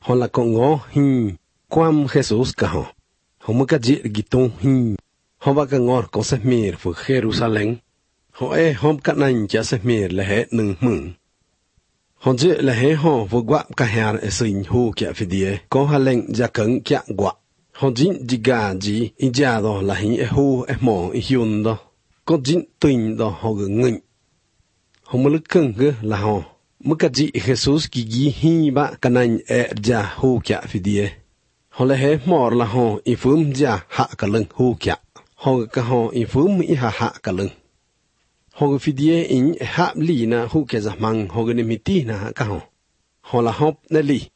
họ là con ngó hình quam Jesus cả họ mới cái gì gitu hình họ bắt cái ngó con sẽ miệt vừa Jerusalem họ hôm cái này chỉ sẽ miệt là hết nương mừng họ chỉ là hết họ vừa quạ cái hàng ở sinh hu kia phía địa có hà lệnh ra cứng kia quạ họ chính chỉ gà gì ít ra đó là hình hu mỏ hiun đó có chính tuyển đó họ cứ ngừng họ mới cứng cái là họ mới cái gì Jesus kỳ hi ba cái này ra hu kia phía địa họ lại hết mỏ là họ ý phum ra hạ cái lưng hu kia họ cái họ ý phum ý hạ cái lưng họ cái phía địa in hạ lì na hu kia ra mang họ cái niệm tì na cái họ là họp nè lì